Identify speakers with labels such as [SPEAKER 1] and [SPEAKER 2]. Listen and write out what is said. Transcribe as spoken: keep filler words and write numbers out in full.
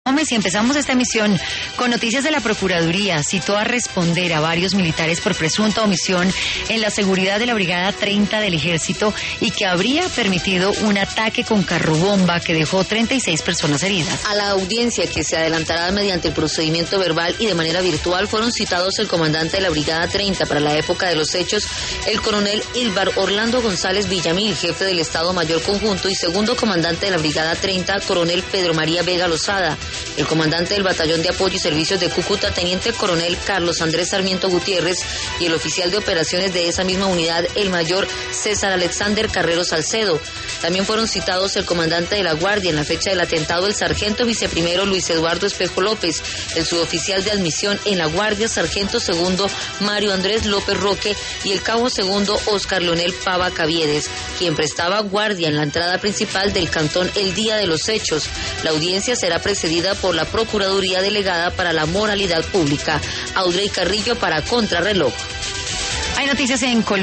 [SPEAKER 1] Gómez, y empezamos esta emisión con noticias de la Procuraduría. Citó a responder a varios militares por presunta omisión en la seguridad de la Brigada treinta del Ejército y que habría permitido un ataque con carrobomba que dejó treinta y seis personas heridas.
[SPEAKER 2] A la audiencia, que se adelantará mediante el procedimiento verbal y de manera virtual, fueron citados el comandante de la Brigada treinta para la época de los hechos, el coronel Ilvar Orlando González Villamil, jefe del Estado Mayor Conjunto, y segundo comandante de la Brigada treinta, coronel Pedro María Vega Lozada, el comandante del Batallón de Apoyo y Servicios de Cúcuta, teniente coronel Carlos Andrés Sarmiento Gutiérrez, y el oficial de operaciones de esa misma unidad, el mayor César Alexander Carrero Salcedo. También fueron citados el comandante de la Guardia en la fecha del atentado, el sargento viceprimero Luis Eduardo Espejo López, el suboficial de admisión en la Guardia, sargento segundo Mario Andrés López Roque, y el cabo segundo Oscar Leonel Pava Caviedes, quien prestaba guardia en la entrada principal del cantón el día de los hechos. La audiencia será precedida por la Procuraduría Delegada para la Moralidad Pública. Audrey Carrillo para Contrarreloj.
[SPEAKER 1] Hay noticias en Colombia.